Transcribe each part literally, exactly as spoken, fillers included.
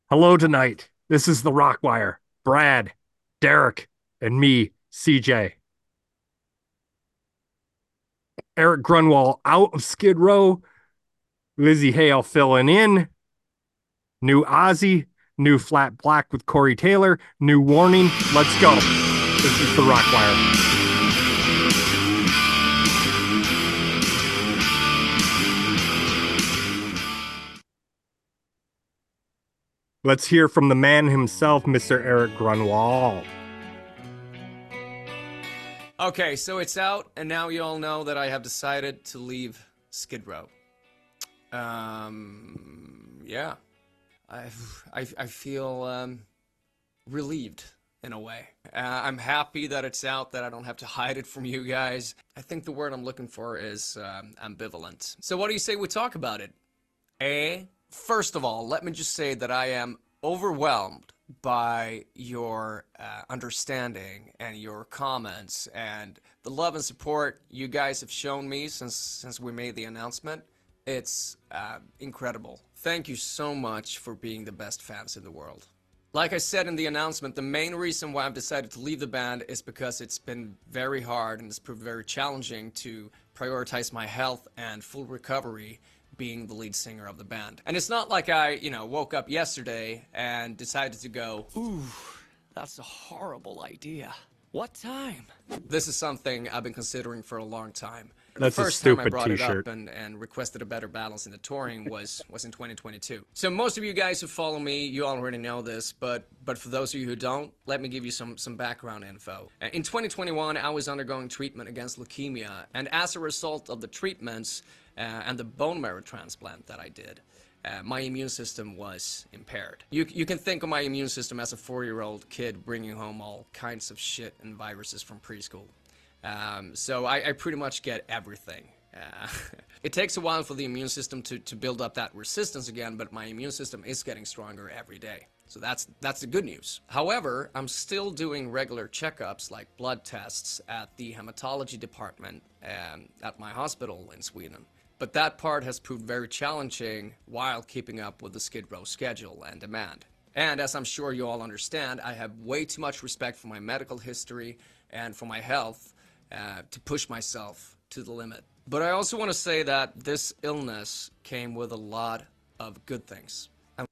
Hello tonight. This is the Rockwire. Brad, Derek, and me, C J. Eric Grunwald out of Skid Row. Lizzie Hale filling in. New Ozzy. New Flat Black with Corey Taylor. New Warning. Let's go. This is the Rockwire. Let's hear from the man himself, Mister Eric Grunwald. Okay, so it's out, and now you all know that I have decided to leave Skid Row. Um, yeah, I, I, I feel um, relieved in a way. Uh, I'm happy that it's out, that I don't have to hide it from you guys. I think the word I'm looking for is um, ambivalent. So what do you say we talk about it? Eh? First of all, let me just say that I am overwhelmed by your uh, understanding and your comments and the love and support you guys have shown me since since we made the announcement. It's uh, incredible. Thank you so much for being the best fans in the world. Like I said in the announcement, the main reason why I've decided to leave the band is because it's been very hard and it's proved very challenging to prioritize my health and full recovery being the lead singer of the band. And it's not like I, you know, woke up yesterday and decided to go, ooh, that's a horrible idea. What time? This is something I've been considering for a long time. That's The a first time I stupid brought it t-shirt. up and, and requested a better balance in the touring was was in twenty twenty-two. So most of you guys who follow me, you already know this, but but for those of you who don't, let me give you some some background info. Uh, In twenty twenty-one, I was undergoing treatment against leukemia, and as a result of the treatments uh, and the bone marrow transplant that I did, uh, my immune system was impaired. You, you can think of my immune system as a four-year-old kid bringing home all kinds of shit and viruses from preschool. Um, so I, I pretty much get everything. Uh, it takes a while for the immune system to, to build up that resistance again, but my immune system is getting stronger every day. So that's that's the good news. However, I'm still doing regular checkups like blood tests at the hematology department um, at my hospital in Sweden. But that part has proved very challenging while keeping up with the Skid Row schedule and demand. And as I'm sure you all understand, I have way too much respect for my medical history and for my health uh, to push myself to the limit. But I also want to say that this illness came with a lot of good things. I'm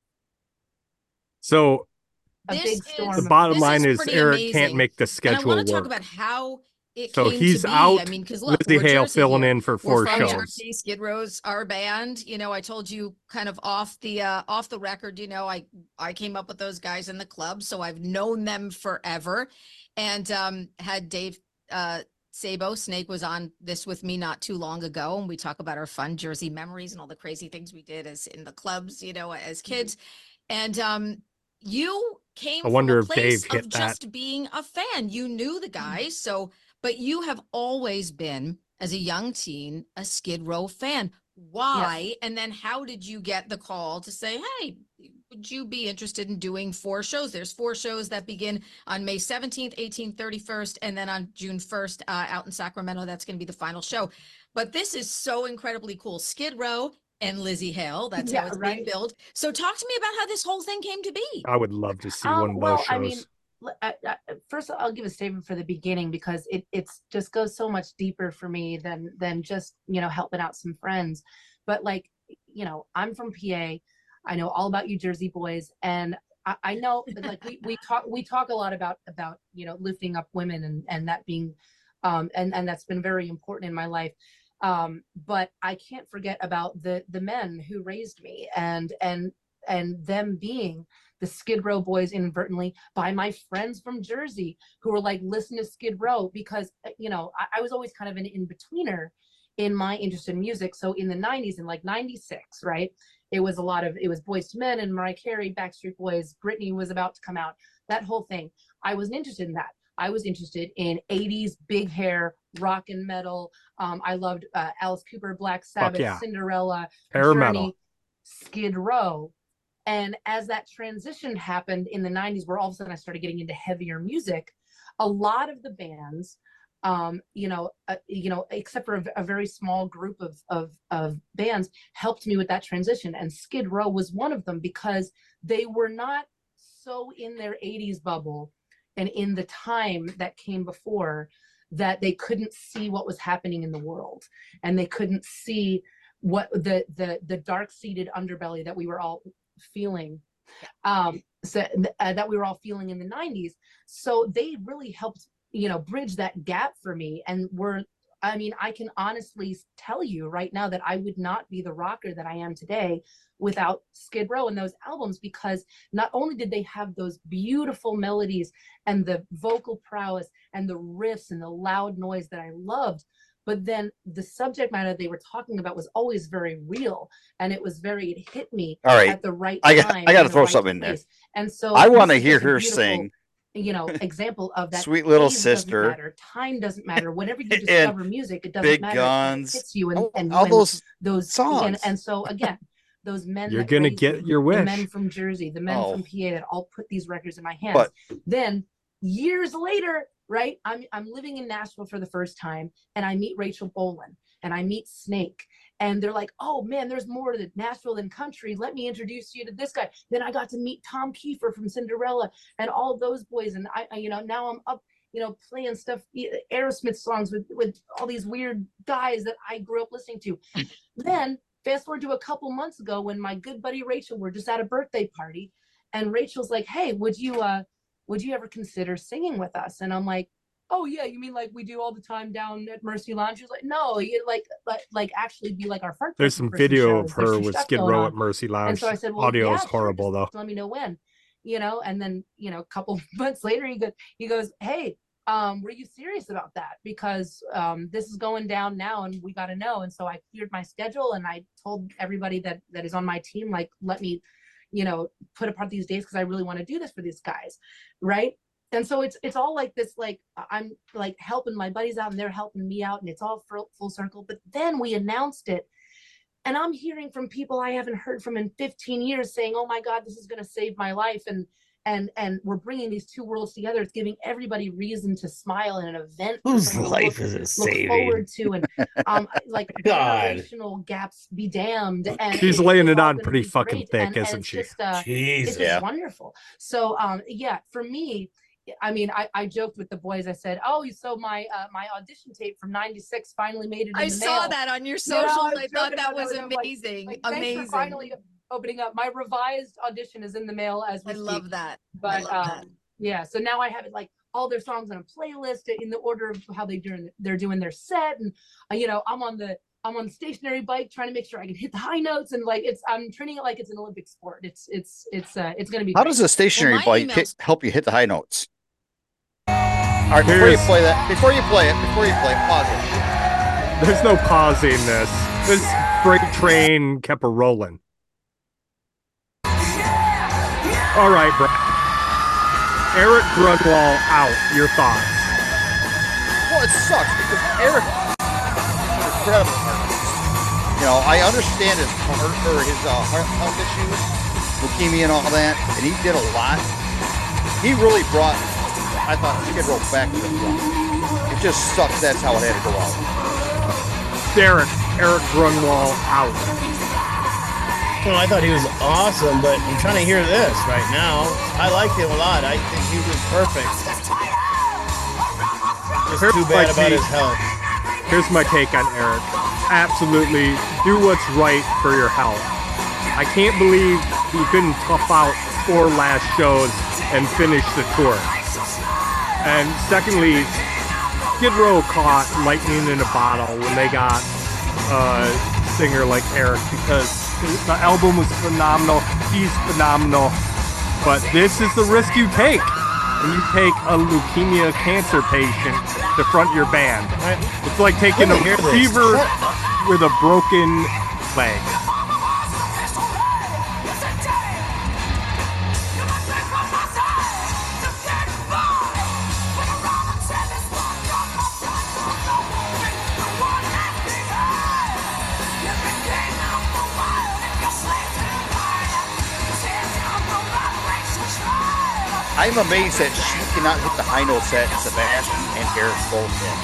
So a This big the is storm. bottom this line is is pretty Eric can't amazing. make the And I want schedule to talk work. about how it So came to he's be. I out. mean, because look, Lizzie we're Hale Jersey filling here. in for We're four from shows. Jersey. Skid Row's our band. You know, I told you kind of off the uh, off the record. You know, I I came up with those guys in the club, so I've known them forever, and um, had Dave uh, Sabo Snake was on this with me not too long ago, and we talk about our fun Jersey memories and all the crazy things we did as in the clubs. You know, as kids, and um, you I came from a wonder if Dave place hit of that. just being a fan. You knew the guys, so but you have always been, as a young teen, a Skid Row fan. Why? Yes. And then how did you get the call to say, hey, would you be interested in doing four shows? There's four shows that begin on May seventeenth, eighteenth, thirty-first, and then on June first uh, out in Sacramento. That's going to be the final show. But this is so incredibly cool. Skid Row and Lizzie Hale. That's how Yeah, it's being right. billed. So talk to me about how this whole thing came to be. I would love to see Um, one of those well, I mean, shows. l- I, I, first I'll give a statement for the beginning because it it's just goes so much deeper for me than than just, you know, helping out some friends. But like, you know, I'm from P A. I know all about you Jersey boys, and I, I know like we we talk we talk a lot about about, you know, lifting up women and and that being um and and that's been very important in my life. Um, but I can't forget about the the men who raised me and and and them being the Skid Row boys inadvertently by my friends from Jersey who were like, listen to Skid Row because, you know, I, I was always kind of an in-betweener in my interest in music. So in the nineties, in like ninety-six, right? It was a lot of, it was Boyz two Men and Mariah Carey, Backstreet Boys, Britney was about to come out, that whole thing. I wasn't interested in that. I was interested in eighties big hair, rock and metal. Um, I loved uh, Alice Cooper, Black Fuck Sabbath, yeah. Cinderella, Hair metal. Journey, Skid Row. And as that transition happened in the nineties, where all of a sudden I started getting into heavier music, a lot of the bands um, you know, uh, you know, except for a, a very small group of, of, of bands helped me with that transition. And Skid Row was one of them because they were not so in their eighties bubble and in the time that came before that they couldn't see what was happening in the world. And they couldn't see what the, the, the dark seated underbelly that we were all feeling. Um, so uh, that we were all feeling in the nineties. So they really helped, you know, bridge that gap for me. And we're, I mean, I can honestly tell you right now that I would not be the rocker that I am today without Skid Row and those albums, because not only did they have those beautiful melodies and the vocal prowess and the riffs and the loud noise that I loved, but then the subject matter they were talking about was always very real, and it was very, it hit me All right. at the right I got, time. I got to in the throw right something in there. place. And so I want to this is hear just a her beautiful, sing you know, example of that. Sweet Little age doesn't Sister. matter, time doesn't matter. Whenever you And discover music, it doesn't Big matter. It Guns. hits you, and, all, and all when those those songs. And, and so again, those men You're that gonna raised get me, your the wish. men from Jersey, the men Oh. from P A that all put these records in my hands. But Then years later, right, I'm I'm living in Nashville for the first time, and I meet Rachel Bolan and I meet Snake, and they're like, oh man, there's more to Nashville than country. Let me introduce you to this guy. Then I got to meet Tom Kiefer from Cinderella and all those boys, and I, I you know, now I'm up, you know, playing stuff, Aerosmith songs with with all these weird guys that I grew up listening to. Then fast forward to a couple months ago when my good buddy Rachel, we're just at a birthday party, and Rachel's like, hey, would you uh would you ever consider singing with us? And I'm like, oh yeah, you mean like we do all the time down at Mercy Lounge? She's like, no, you like like like actually be like our front. There's some person for some video of shows. There's her some with stuff Skid going Row on. at Mercy Lounge. And so I said, well, Audio yeah, is sure, horrible just though. let me know when, you know. And then, you know, a couple months later, he goes, he goes, hey, um, were you serious about that? Because um, this is going down now, and we got to know. And so I cleared my schedule, and I told everybody that that is on my team, like, let me, you know, put apart these days because I really want to do this for these guys, right? And so it's it's all like this, like I'm like helping my buddies out, and they're helping me out, and it's all full, full circle. But then we announced it, and I'm hearing from people I haven't heard from in fifteen years saying, oh my God, this is going to save my life. And and and we're bringing these two worlds together. It's giving everybody reason to smile in an event. for Whose someone to life look, is it look saving? forward to, and um like God. generational gaps be damned. And She's it's laying just it all on gonna pretty be fucking great. thick, And- and isn't it's she? just, uh, it's Jesus. just Yeah. wonderful. So um yeah, for me, I mean, I, I joked with the boys. I said, "Oh, so my uh, my audition tape from ninety-six finally made it in I the saw mail." that on your You know, I socials. was I thought joking that about was that. I'm like- amazing. Like, thanks amazing. for finally opening up. My revised audition is in the mail as we I speak. love that. I But love that. um, yeah, so now I have it like all their songs on a playlist in the order of how they doing they're doing their set, and uh, you know, I'm on the I'm on the stationary bike trying to make sure I can hit the high notes, and like it's I'm treating it like it's an Olympic sport. It's it's it's uh it's gonna be. how great. does a stationary my bike hit, emails- help you hit the high notes? All right, before you Here's- play that, before you play it, before you play it, pause it. There's no pausing this. This freight train kept a rolling. All right, Brad. Eric Grunwald out. Your thoughts? Well, it sucks because Eric is an incredible artist. You know, I understand his heart or his uh, heart health issues, leukemia and all that, and he did a lot. He really brought, I thought, Skid Row back to the front. It just sucks that's how it had to go out. Derek, Eric Grunwald out. Well, I thought he was awesome, but I'm trying to hear this right now. I liked him a lot. I think he was perfect. Just Here's too my bad about take. his health. Here's my take on Eric. Absolutely, do what's right for your health. I can't believe he couldn't tough out four last shows and finish the tour. And secondly, Skid Row caught lightning in a bottle when they got a singer like Eric, because the album was phenomenal. He's phenomenal. But this is the risk you take when you take a leukemia cancer patient to front your band. I, It's like taking a Let me hear this. receiver with a broken leg. I'm amazed that she cannot hit the high notes that Sebastian and Eric both hit.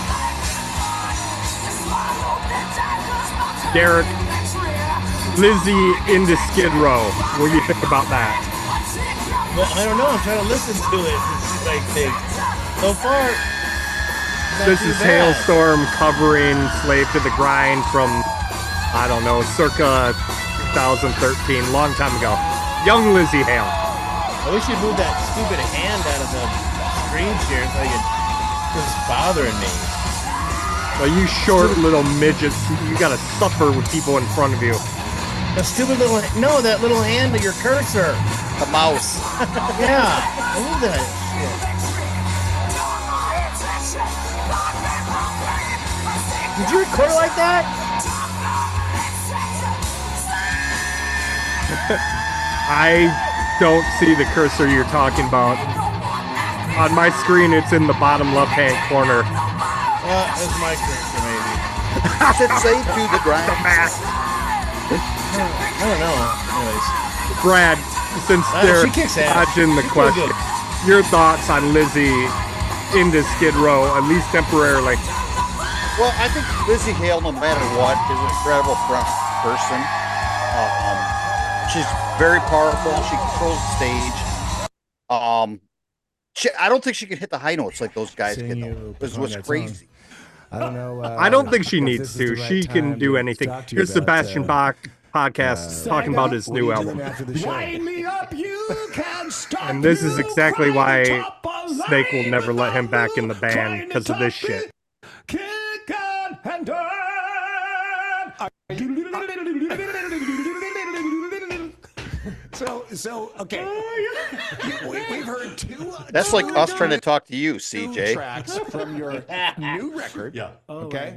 Derek, Lizzie into Skid Row. What do you think about that? Well, I don't know. I'm trying to listen to it and see what I think. So far, not This too is bad. Hailstorm covering Slave to the Grind from, I don't know, circa two thousand thirteen, long time ago. Young Lizzie Hale. I wish you'd move that stupid hand out of the screen share so I could. It's bothering me. Well, you short little midgets, you gotta suffer with people in front of you. The stupid little no, that little hand of your cursor. The mouse. Yeah, move that shit. Did you record it like that? I don't see the cursor you're talking about. On my screen, it's in the bottom left-hand corner. Uh, that's my cursor, maybe. Does it say to the grind? I don't know. Anyways, Brad, since Uh, they're she kicks ass. dodging the She's pretty question, good. your thoughts on Lizzie into Skid Row, at least temporarily? Well, I think Lizzie Hale, no matter what, is an incredible front person. Um, she's very powerful. She controls the stage. Um, she, I don't think she can hit the high notes like those guys Seeing can. you Though. This perform was that crazy. I don't know. Uh, I don't think she if needs this is to. the right She can time do to anything. talk to you Here's about, Sebastian uh, Bach podcast uh, talking about his what are new you doing album. after the show? Wind me up, you can't stop. And this is you exactly crying why top of Snake will line never let him without back in the you band trying to because of this top shit. it. Kick on and turn. So, so okay. we, we've heard two. That's two like us trying to two talk to you, C J. tracks from your new record. Yeah. Okay.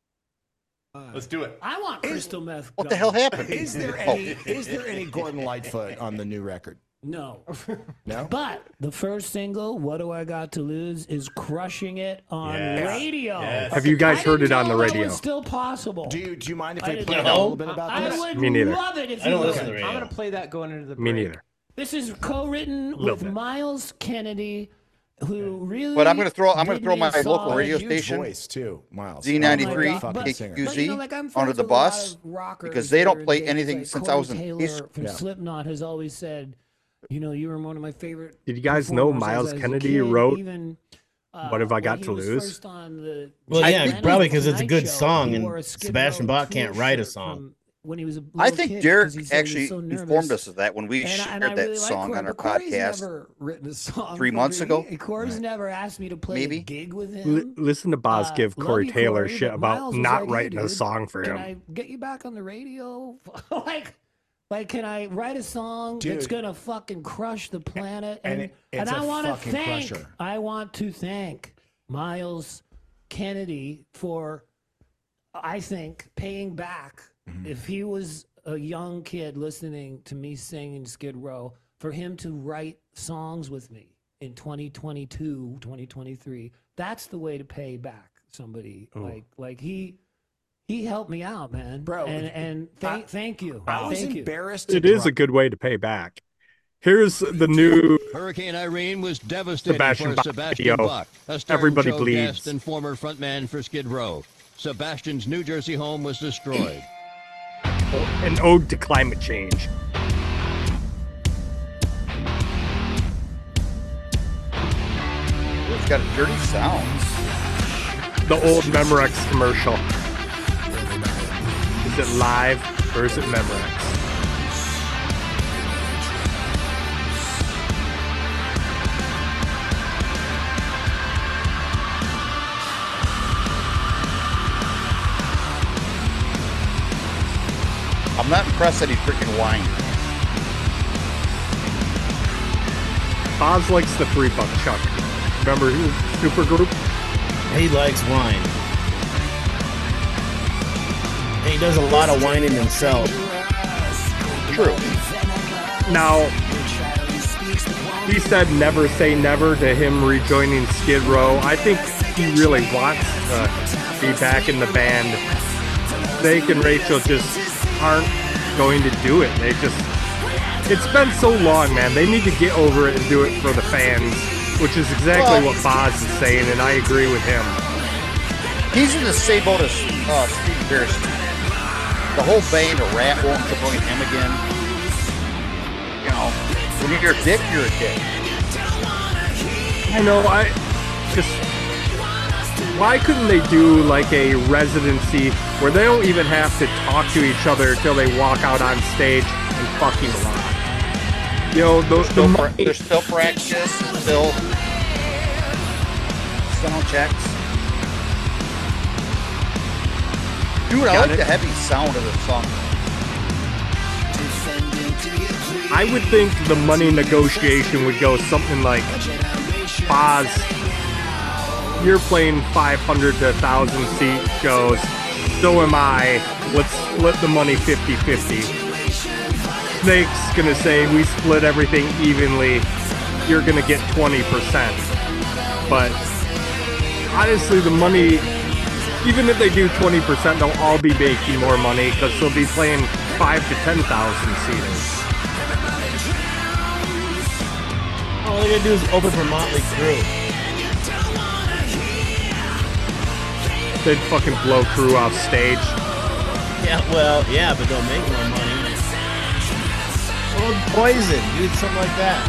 Let's do it. I want crystal meth. What the hell happened? Is there Oh. any? Is there any Gordon Lightfoot on the new record? No. No. But the first single, What Do I Got to Lose, is crushing it on Yes. radio. Yes. Have you guys I heard didn't it on know the that radio? was still possible. Do you do you mind if I I didn't play know. a little bit about I this? would Me neither. love it if I don't you listen to would. the radio. I'm gonna play that going into the break. Me neither. This is co-written Little with bit. Miles Kennedy, who really. But I'm gonna throw- I'm gonna did throw me my a local solid. radio Huge station, voice too, Miles. Z ninety-three, Oh my God. But- K singer. Q but, you Z, know, like, I'm under friends the with a lot bus, of rockers because they don't that are play big, anything like since I was in Corey high Taylor school. from Yeah. Slipknot has always said, you know, you were one of my favorite. Did you guys know performers Miles as a Kennedy kid, wrote even, uh, What Have I when Got he to was Lose? first on the Well, I yeah, think- probably because it's a Tonight good Show, song, he and wore a Skid Sebastian Row Bach can't tour write a shirt song. from when he was a I little think kid, Derek 'cause he said he was actually so informed nervous. us of that when we And I- shared and I that really like song Corey, on our but Corey's podcast. never written a song three for months me. ago? Corey's never asked me to play Maybe. a gig with L- him. listen to Boz Uh, give love Corey you, Taylor Corey, shit but about Miles was not like, hey, writing a dude, song for can him. I get you back on the radio? like, like, can I write a song that's Dude. gonna fucking crush the planet? And And it- and, it's I a want to fucking thank, crusher. I want to thank Miles Kennedy for, I think, paying back. Mm-hmm. If he was a young kid listening to me singing Skid Row, for him to write songs with me in twenty twenty-two, twenty twenty-three, that's the way to pay back somebody. Like, like he, he helped me out, man. Bro, and and thank, I- thank you, I was thank you. embarrassed. To It is drop- a good way to pay back. Here's the new Hurricane Irene was devastating Sebastian for Bach Sebastian video. Bach, a Stern Everybody Show bleeds. guest and former frontman for Skid Row. Sebastian's New Jersey home was destroyed. an ode to climate change. It's got a dirty sound. The old Memorex commercial. Is it live or is it Memorex? I'm not impressed that he's drinking wine. Boz likes the three buck chuck. Remember who? Supergroup? He likes wine. And he does a lot of whining himself. True. Now, he said never say never to him rejoining Skid Row. I think he really wants to be back in the band. Snake and Rachel just aren't going to do it. They just It's been so long, man. They need to get over it and do it for the fans, which is exactly Well- what Boz is saying, and I agree with him. He's in the same boat as uh, Steve Pierce. The whole band of Rat won't join him again. You know, when you're a dick, you're a dick. I know, I just... Why couldn't they do like a residency where they don't even have to talk to each other until they walk out on stage and fucking rock? You know, those Still, the pra- money- there's still practice, still sound checks. Dude, I Got like it. the heavy sound of the song. I would think the money negotiation would go something like, Boz, you're playing five hundred to one thousand seat shows, so am I, let's split the money fifty fifty. Snake's gonna say, we split everything evenly, you're gonna get twenty percent. But honestly, the money, even if they do twenty percent, they'll all be making more money because they'll be playing five to ten thousand seats. All they're gonna do is open for Motley Crue. They'd fucking blow Crew off stage. Yeah, well, yeah, but they'll make more money. Well, Poison, do something like that.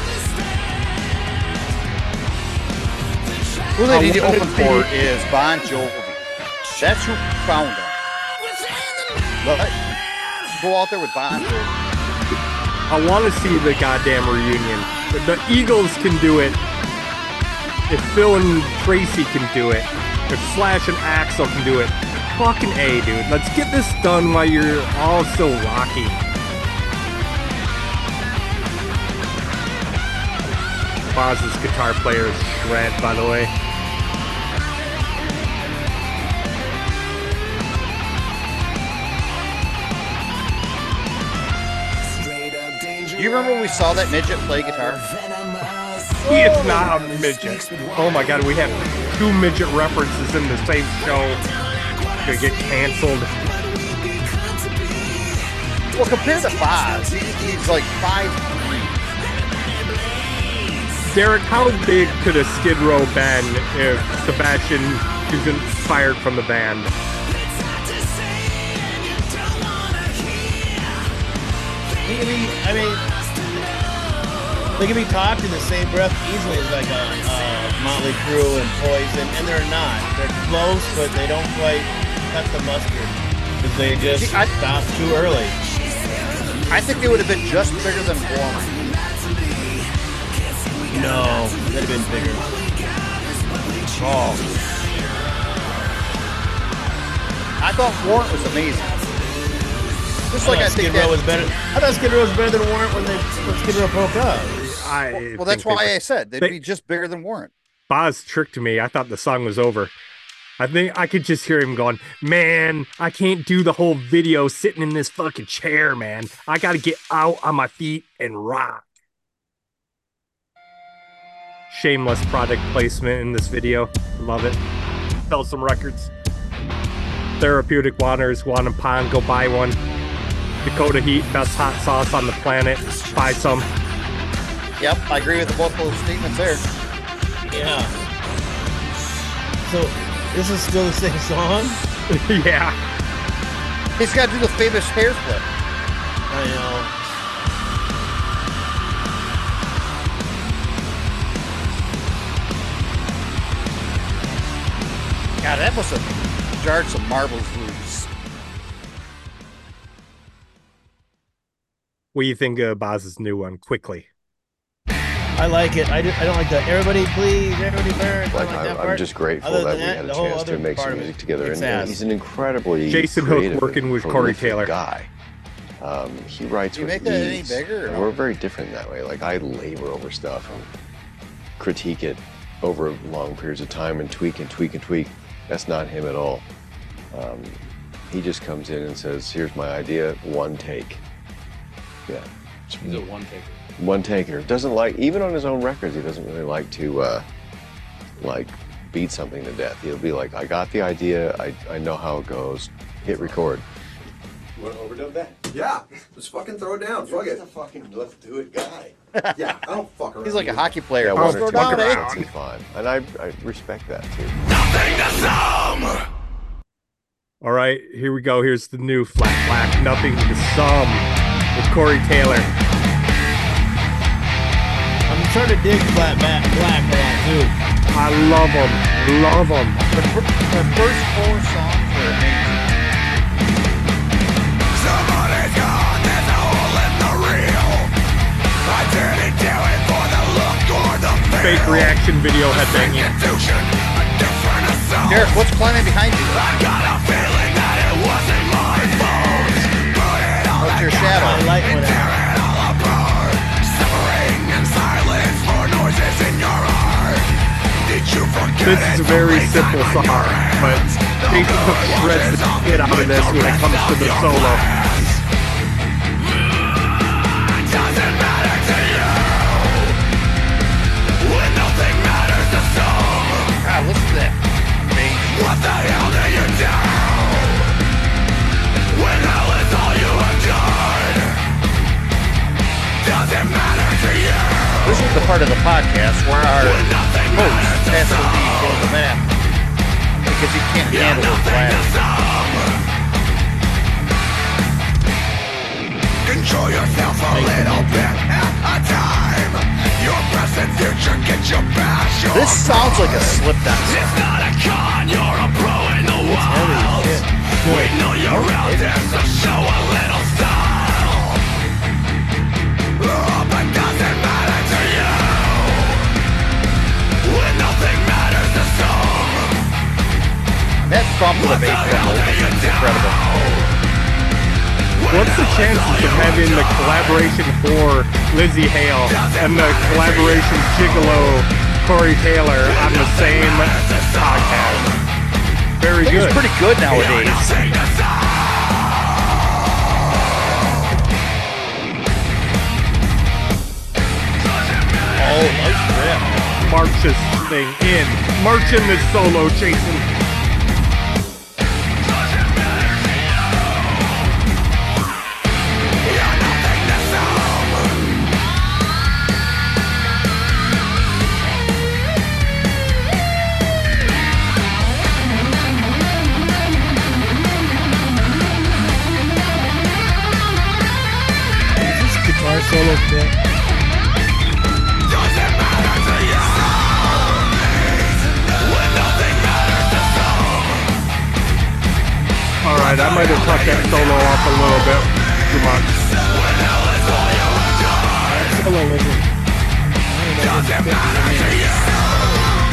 Who they I need to wanna open see- for is Bon Jovi. That's who found them. But go out there with Bon Jovi. I want to see the goddamn reunion. If the Eagles can do it, if Phil and Tracy can do it, if Slash and Axl can do it, fucking A, dude. Let's get this done while you're all still rocking. Boz's guitar player is shred, by the way. Do you remember when we saw that midget play guitar? He is not a midget. Oh my god, we have two midget references in the same show. Gonna get canceled. Well, compared to Boz, he- he's like five three. Derek, how big could a Skid Row been if Sebastian isn't fired from the band? They can be, I mean, they can be talked in the same breath easily as like a, uh Motley Crue and Poison, and they're not. They're close, but they don't quite cut the mustard because they just See, I- stopped too early. I think they would have been just bigger than Warren. No, they'd have been bigger. Oh. I thought Warren was amazing. Just like I I thought think Skid Row that, was better. I thought Skid Row was better than Warrant when they when Skid Row broke up. I well, that's think why they- I said they'd they- be just bigger than Warren. Boz tricked me. I thought the song was over. I think I could just hear him going, man, I can't do the whole video sitting in this fucking chair, man. I got to get out on my feet and rock. Shameless product placement in this video. Love it. Sell some records. Therapeutic Waters, Wanapon, go buy one. Dakota Heat, best hot sauce on the planet. Buy some. Yep, I agree with both those statements there. Yeah. So this is still the same song? Yeah. He's got to do the famous hair flip. I know. God, that must have jarred some marbles loose. What do you think of Boz's new one? Quickly. I like it. I, do, I don't like the everybody please, everybody burn. I Like, don't like I'm, that I'm part. just grateful Other that than we that, had a the whole chance to other make part some of it music together. kicks And ass. he's an incredibly Jason Hook creative working and with Corey prolific Taylor. guy. Um, he writes Do you with make that any ease, bigger or and no? we're very different that way. Like, I labor over stuff and critique it over long periods of time and tweak and tweak and tweak. That's not him at all. Um, he just comes in and says, here's my idea, one take. Yeah. He's a one taker. One taker. Doesn't like, even on his own records, he doesn't really like to, uh, like, beat something to death. He'll be like, I got the idea, I, I know how it goes, hit record. You want to overdub that? Yeah, just fucking throw it down. Fuck You're it. just a fucking let's do it guy. Yeah, I don't fuck around. He's like a either. hockey player. Yeah, Let's one or throw two it down, eh? percent is fine, and I I respect that too. All right, here we go. Here's the new Flat Black, Nothing to Sum with Corey Taylor. I'm starting to dig Flat Black Black a lot too. I love them. Love them. The, fir- the first four songs are amazing. Somebody's gone, there's a hole in the reel. I didn't do it for the look or the feel. Fake reaction video headbanging. Institution, a different assault. Derek, what's climbing behind you? I got a feeling that it wasn't my fault. Put it all What's your together shadow? I like and what tear it all apart. Suffering in silence for noises in your heart. Did you forget This is a very simple song, but Jason Cook shreds the shit out of this when it comes to the solo. Doesn't matter to you when nothing matters to some. God, listen to that. What the hell do you do when hell is all you have done? Doesn't matter to you. This is the part of the podcast where our host has to leave for the minute because he can't handle his laugh. Control yourself a little bit at a time. Your present future, get your past. Your This sounds like a slip dance. It's not a con, you're a pro in the wild. We know you're out there, so show a little style. Oh, but doesn't matter to you when nothing matters to some. That bump to the bass drum is incredible. What's the chances of having the collaboration for Lizzie Hale and the collaboration Gigolo Corey Taylor on the same podcast? Very I think good. it's pretty good nowadays. Oh, nice riff. March this thing in. March in this solo, Jason. Is this guitar solo fit? All right, I might have cut that solo off a little bit too much. Solo wasn't. I don't know, it fit in.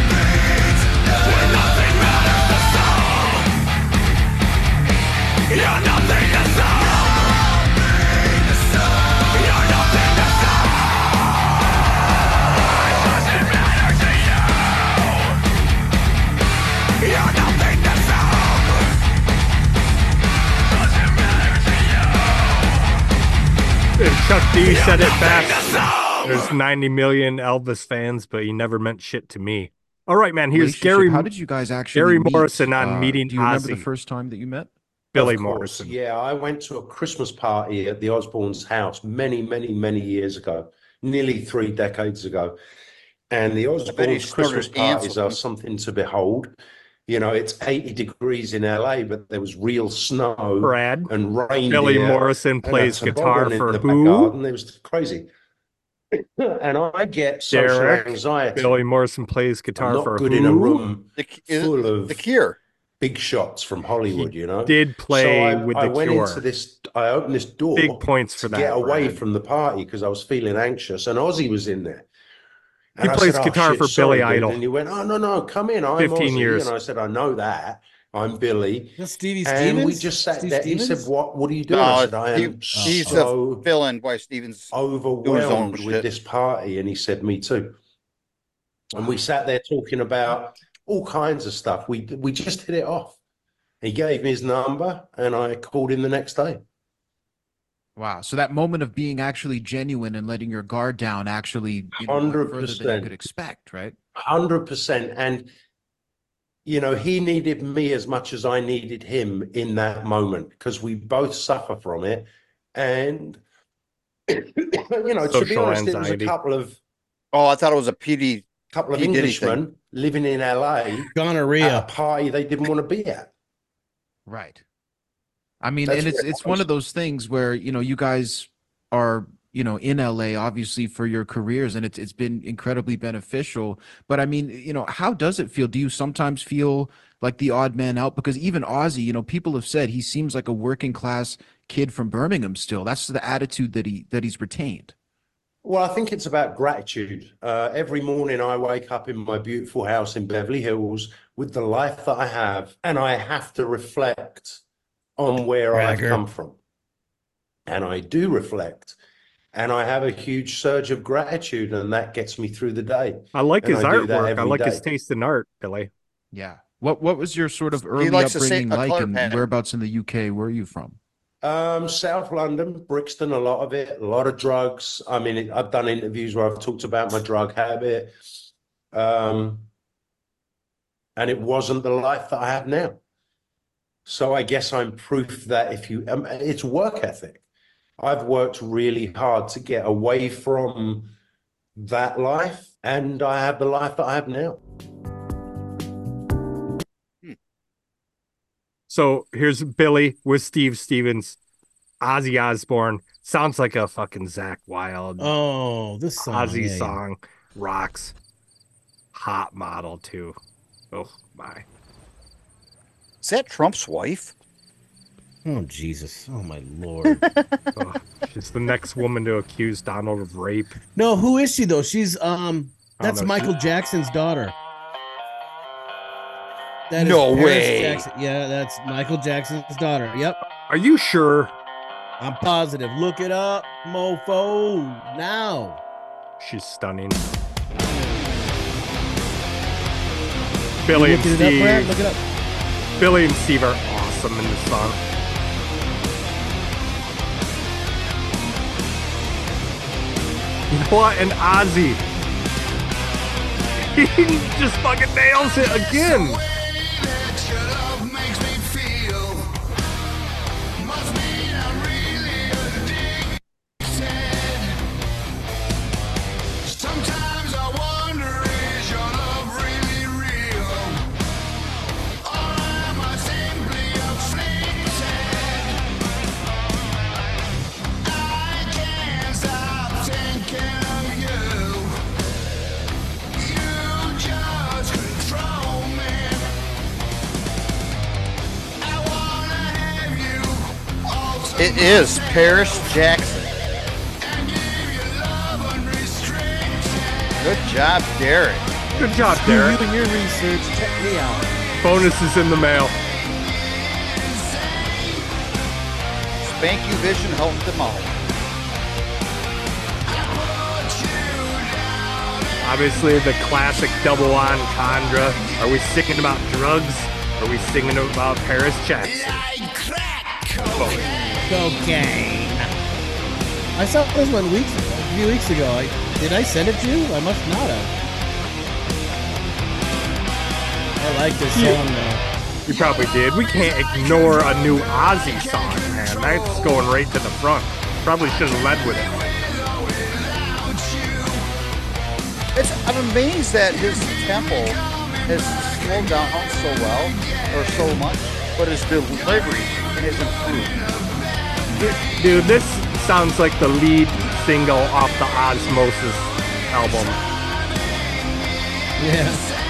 And Chuck D said it best. There's ninety million Elvis fans, but he never meant shit to me. All right, man. Here's Relationship, Gary. How did you guys actually Gary meet? Morrison on Uh, Meeting Do you remember the Ozzy. first time that you met? Billy Of course, Morrison. Yeah, I went to a Christmas party at the Osbournes' house many, many, many years ago, nearly three decades ago. And the bet he Osbournes' started Christmas dancing. parties are something to behold. You know, it's eighty degrees in L A, but there was real snow Brad. and rain. Billy Morrison and a plays guitar toboggan in for the back who? garden. It was crazy. And I get social Derek. anxiety. Billy Morrison plays I'm guitar not for good who? in a room The, is it full of the Cure. big shots from Hollywood, you know. Did play so I, with I the went Cure. into this. I opened this door. Big points for to that, get away Brad. from the party because I was feeling anxious, and Ozzy was in there. He And I plays said, "Oh, guitar shit, for sorry, Billy dude." Idol. And he went, "Oh no, no, come in. I'm fifteen Ozzy." years. And I said, "I know that. I'm Billy." That's Stevie And we Stevens? just sat Steve there. He Stevens? said, "What? What are you doing?" I No, said, "I he- am he's so the fill-in by Stevens. overwhelmed shit. with this party." And he said, "Me too." And we sat there talking about all kinds of stuff. We we just hit it off. He gave me his number, and I called him the next day. Wow. So that moment of being actually genuine and letting your guard down actually you know, went further than you one hundred percent. could expect, right? Hundred percent. And you know, he needed me as much as I needed him in that moment because we both suffer from it. and you know, to be Social honest, it was a anxiety. couple of Oh, I thought it was a P D. couple of P. Diddy Englishmen thing. living in L A Gonorrhea. at a party they didn't want to be at. Right. I mean, That's and it's what it it's one was. of those things where, you know, you guys are, you know, in L A obviously for your careers, and it's it's been incredibly beneficial. But I mean, you know, how does it feel? Do you sometimes feel like the odd man out? Because even Ozzy, you know, people have said he seems like a working class kid from Birmingham still. That's the attitude that he that he's retained. Well, I think it's about gratitude. Uh, every morning I wake up in my beautiful house in Beverly Hills with the life that I have, and I have to reflect on where Bragger. I've come from. And I do reflect. And I have a huge surge of gratitude, and that gets me through the day. I like And his I do that artwork. I every like his day. taste in art, Billy. Yeah. What what was your sort of early likes to say upbringing a like, color and pattern. whereabouts in the U K were you from? Um, South London, Brixton, a lot of it, a lot of drugs. I mean, it, I've done interviews where I've talked about my drug habit. Um, and it wasn't the life that I have now. So I guess I'm proof that if you, um, it's work ethic. I've worked really hard to get away from that life, and I have the life that I have now. So here's Billy with Steve Stevens, Ozzy Osbourne. Sounds like a fucking Zach Wild Oh, this song. Ozzy yeah, yeah. song. Rocks. Hot model too. Oh my. Is that Trump's wife? Oh, Jesus. Oh, my Lord. Oh, she's the next woman to accuse Donald of rape. No, who is she, though? She's, um, I don't that's know. Michael Jackson's daughter. That is No Paris way. Jackson. Yeah, that's Michael Jackson's daughter. Yep. Are you sure? I'm positive. Look it up, mofo. Now. She's stunning. Billy You and looking it up, Brad? Steve. Look it up. Billy and Steve are awesome in this song. You know what? And Ozzy. He just fucking nails it again. Sometimes I wonder, is your love really real? Or am I simply afflicted? I can't stop thinking of you. You just control me. I wanna have you all to It is Paris Jackson. Good job, Derek. Good job, Do Derek. you and your research. Check me out. Bonus is in the mail. Spank You Vision helped them out. Obviously, the classic double entendre. Are we singing about drugs? Are we singing about Paris Jackson? Both. Cocaine. I saw this one weeks a few weeks ago. I, did I send it to you? I must not have. I like this Yeah. song though. You probably did. We can't ignore a new Ozzy song, man. That's going right to the front. Probably should have led with it. It's, I'm amazed that his tempo has slowed down so well, or so much, but his delivery has improved. Dude, this sounds like the lead single off the Osmosis album. Yeah.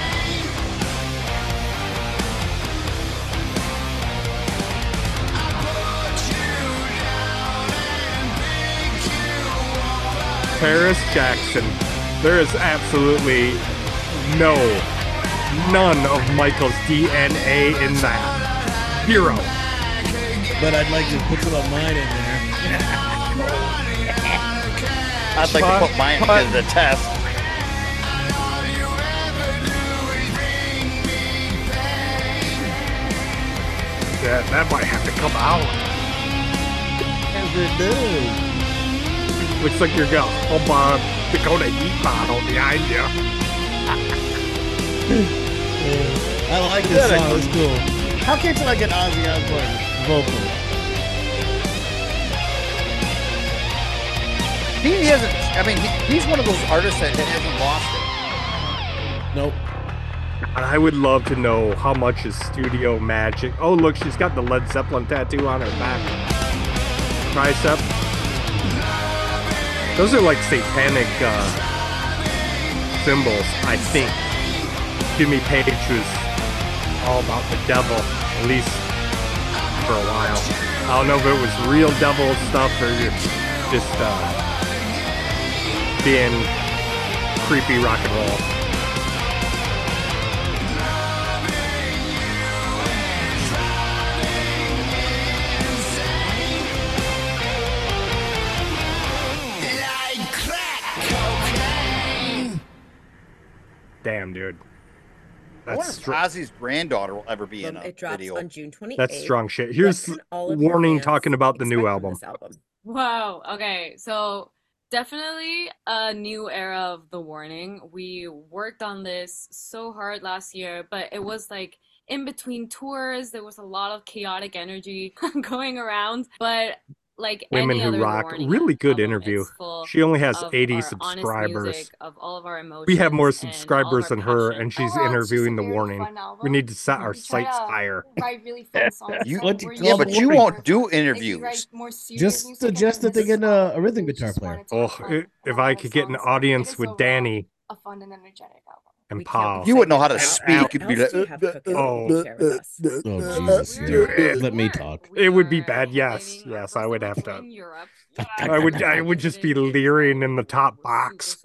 Paris Jackson. There is absolutely no, none of Michael's D N A in that. Zero. But I'd like to put some of mine in there. I'd like But- to put mine but- to the test. That, that might have to come out. As it does. Looks like you're got a whole uh, Dakota Heat bottle behind you. I like this song. It's cool. How can't you like an Ozzy Osbourne vocal? He hasn't. I mean, he, he's one of those artists that hasn't lost it. Nope. I would love to know how much is studio magic. Oh, look, she's got the Led Zeppelin tattoo on her back. Tricep. Those are like satanic uh, symbols, I think. Jimmy Page was all about the devil, at least for a while. I don't know if it was real devil stuff or just uh, being creepy rock and roll. Damn, dude. I wonder if Ozzy's granddaughter will ever be in a It drops video. on June twenty-eighth. That's strong shit. Here's What can all of your Warning fans talking about the new expect from album. this album? Wow. Okay. So definitely a new era of The Warning. We worked on this so hard last year, but it was like in between tours. There was a lot of chaotic energy going around, but like Women any Who other The Rock. Warning Really good album, interview. it's full She only has of eighty our honest subscribers. music, of all of our emotions. We have more and all of subscribers our than her, passion. and she's Overall, it's just a interviewing The very Warning. fun album. We need to set our We try sights to higher. write really fun songs. You, What do you yeah, call but the you Warning? won't do If you interviews. write more serious Just music suggest that they get a, a rhythm guitar player. Oh, i- if I could get an audience with Danny a fun and energetic album. and Paul. You wouldn't know how to And speak. Al- You'd be like, Oh, Oh, Jesus. Dude, Let me talk. It would be bad. Yes, yes, I would have to. I would. I would just be leering in the top box.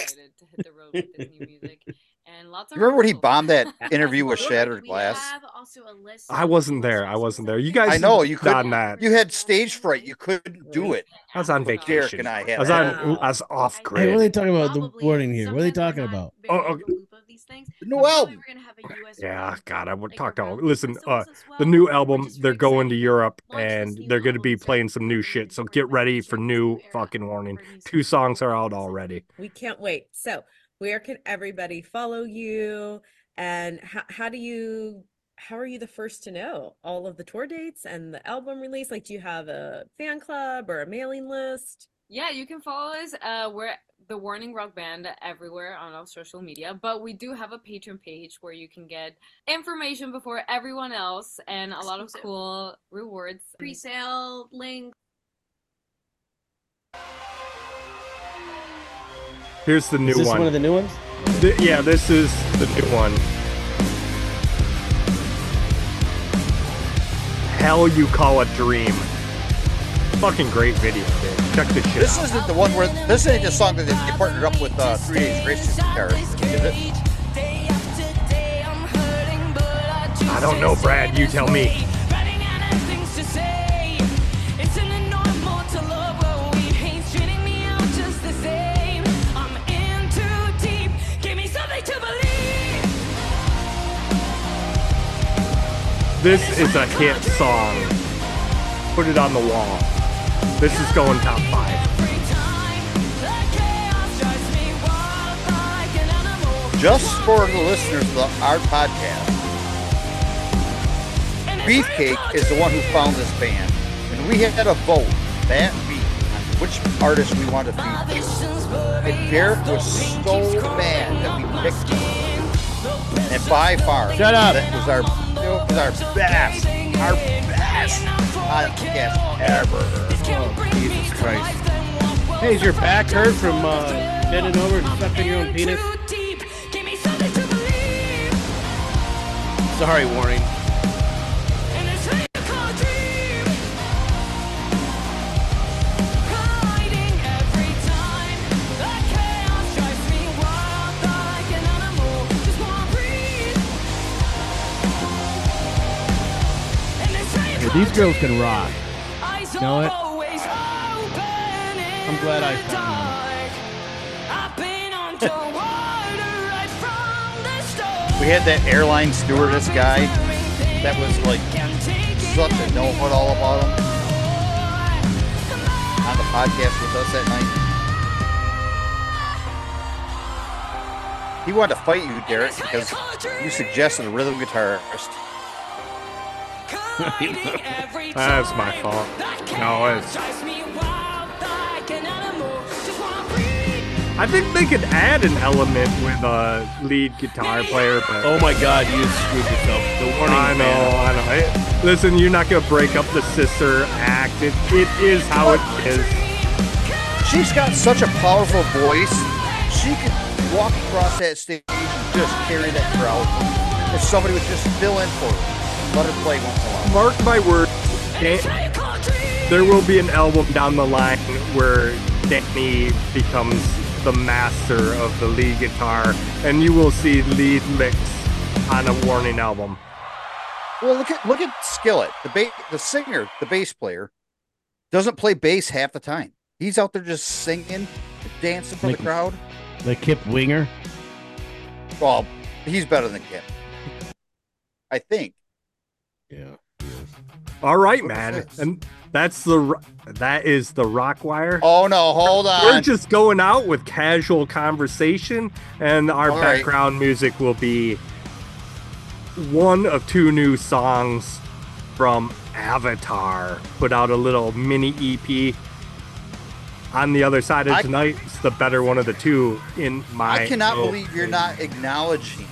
You remember when he bombed that interview with Shattered Glass? I wasn't there. I wasn't there. You guys. I know you done couldn't. that. You had stage fright. You couldn't do it. I was on Derek vacation. and I I had. was that. on. I was off Hey, grid. what are they talking about? The warning here. What are they talking about? Oh, okay. New album. Yeah, God, I would talk to all. Listen, uh, the new album, they're going to Europe and they're going to be playing some new shit. So get ready for new fucking Warning. Two songs are out already. We can't wait. So, where can everybody follow you? And how, how do you, how are you the first to know all of the tour dates and the album release? Like, do you have a fan club or a mailing list? Yeah, you can follow us. Uh, we're the Warning Rock Band everywhere on all social media, but we do have a Patreon page where you can get information before everyone else and a lot of cool rewards, pre-sale links. Here's the new Is this one. one of the new ones? Th- yeah, this is the new one. Hell You Call a Dream. Fucking great video, dude. Check this shit This out. isn't the one where this ain't the song that they they partnered up with uh, Three Days Grace guitar, is it? I don't know, Brad. You tell me. This is a hit song. Put it on the wall. This is going top five. Just for the listeners of the, our podcast, Beefcake is the one who found this band, and we had a vote that week on which artist we wanted to feature. And Derek was so mad that we picked him. And by far, Shut up. that was our, it was our best, our best podcast ever. Jesus Christ. Hey, is your back hurt from uh, bending over and sucking your own penis? Sorry, Warning. Hey, these girls can rock. You know what? I'm glad I found them. We had that airline stewardess guy that was like such a know what all about him on the podcast with us that night. He wanted to fight you, Derek, because you suggested a rhythm guitarist. That's my fault. No, it's. I think they could add an element with a lead guitar player, but Oh my God, you screwed yourself. The warning. I know, man. I know. I- listen, you're not gonna break up the sister act. It it is how it is. She's got such a powerful voice. She could walk across that stage and just carry that crowd. If somebody would just fill in for her, let her play once in a while. Mark my words, Dan- there will be an album down the line where Danny becomes the master of the lead guitar, and you will see lead licks on a Warning album. Well, look at look at Skillet, the ba- the singer, the bass player, doesn't play bass half the time. He's out there just singing, dancing for Like- the crowd. The Kip Winger. Well, he's better than Kip, I think. Yeah. All right, man, and that's the ro- that is the Rockwire. Oh no, hold on. We're just going out with casual conversation, and our All right. background music will be one of two new songs from Avatar. Put out a little mini E P. On the other side of I- tonight, it's the better one of the two in my. I cannot oh, believe you're not acknowledging.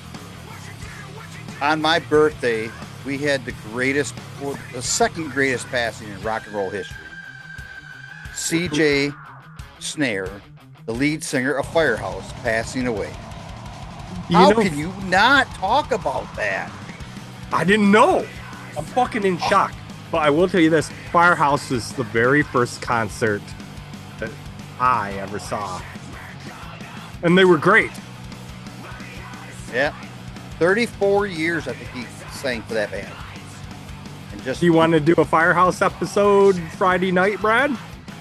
On my birthday, we had the greatest, or the second greatest passing in rock and roll history. C J Snare, the lead singer of Firehouse, passing away. You How know- can you not talk about that? I didn't know. I'm fucking in shock. But I will tell you this: Firehouse is the very first concert that I ever saw, and they were great. Yeah, thirty-four years I think he sang for that band. And just Do you want to do a Firehouse episode Friday night, Brad?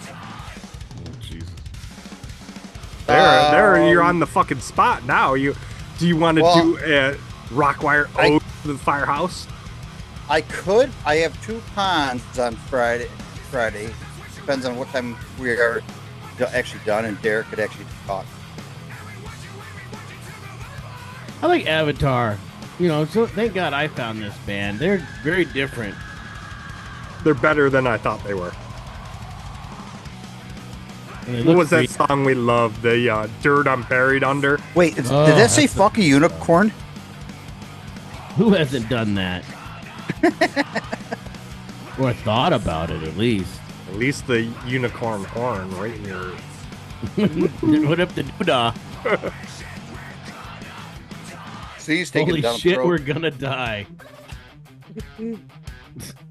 There, there, you're on the fucking spot now. You, do you want to Well, do a Rockwire I- ode to the Firehouse? I could. I have two ponds on Friday. Friday depends on what time we are do- actually done, and Derek could actually talk. I like Avatar. You know, so thank God I found this band. They're very different. They're better than I thought they were. And they What look was that great. song we loved? The uh, Dirt I'm Buried Under. Wait, did Oh, that say that's a- "fuck a unicorn"? Who hasn't done that? Or thought about it, at least. At least the unicorn horn right in your. What up the doodah? So he's taking Holy down shit, throat. we're gonna die.